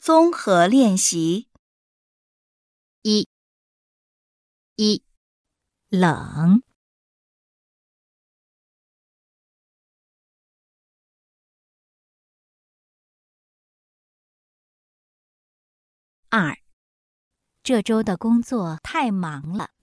综合练习。 一冷。2，这周的工作太忙了。